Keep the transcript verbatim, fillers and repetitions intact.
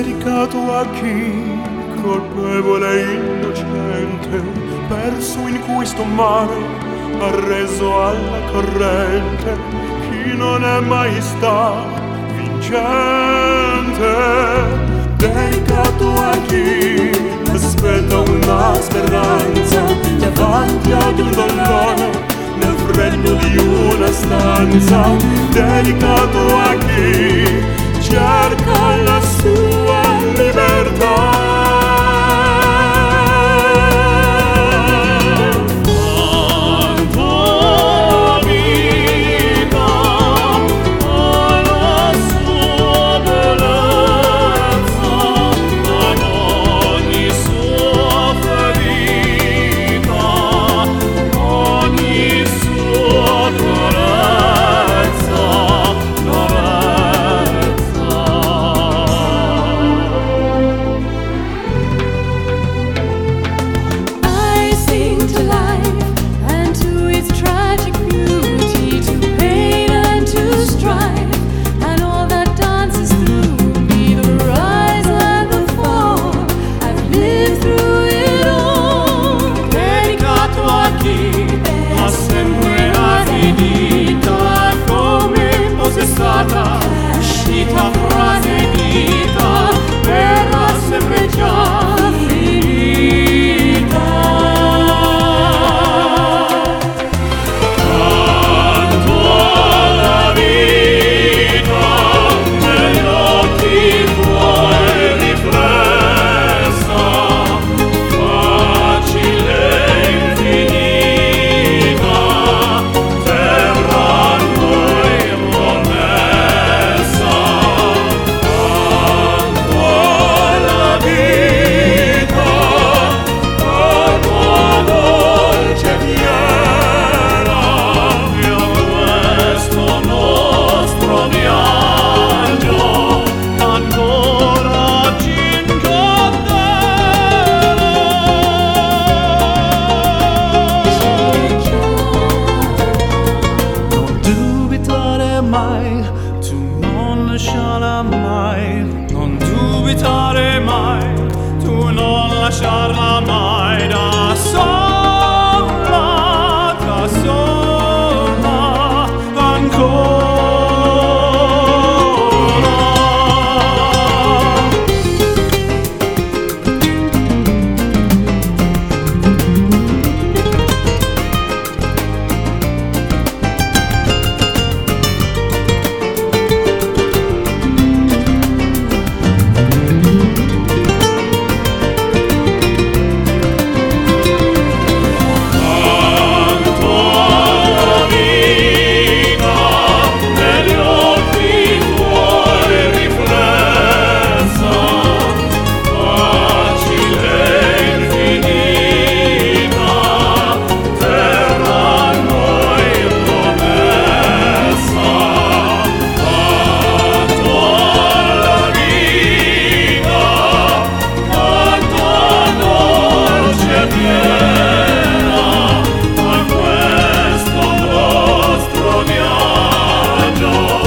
dedicato a chi, colpevole e innocente, perso in questo mare, arreso alla corrente, chi non è mai stato vincente. Dedicato a chi aspetta una speranza davanti ad un dolore nel freddo di una stanza. Dedicato a chi cerca la sua libertà. Uscita frase dita, verrà sempre già finita. Canto alla vita, negli occhi tuoi riflessa, facile e infinita, terra a noi promessa. Non dubitare mai, tu non lasciarla mai da sola, da sola, ancora. No.